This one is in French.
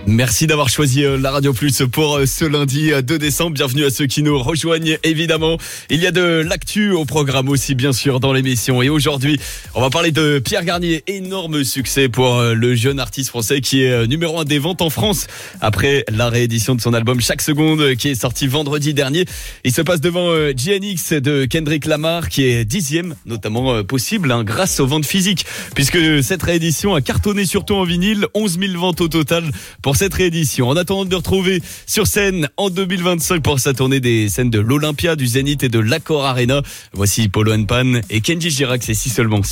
Merci d'avoir choisi la Radio Plus pour ce lundi 2 décembre. Bienvenue à ceux qui nous rejoignent, évidemment. Il y a de l'actu au programme aussi, bien sûr, dans l'émission. Et aujourd'hui, on va parler de Pierre Garnier. Énorme succès pour le jeune artiste français qui est numéro 1 des ventes en France après la réédition de son album Chaque Seconde qui est sorti vendredi dernier. Il se passe devant GNX de Kendrick Lamar qui est 10e, notamment possible grâce aux ventes physiques, puisque cette réédition a cartonné surtout en vinyle. 11 000 ventes au total pour cette réédition. En attendant de le retrouver sur scène en 2025 pour sa tournée des scènes de l'Olympia, du Zénith et de l'Accor Arena, voici Polo & Pan et Kenji Girac, c'est Si Seulement.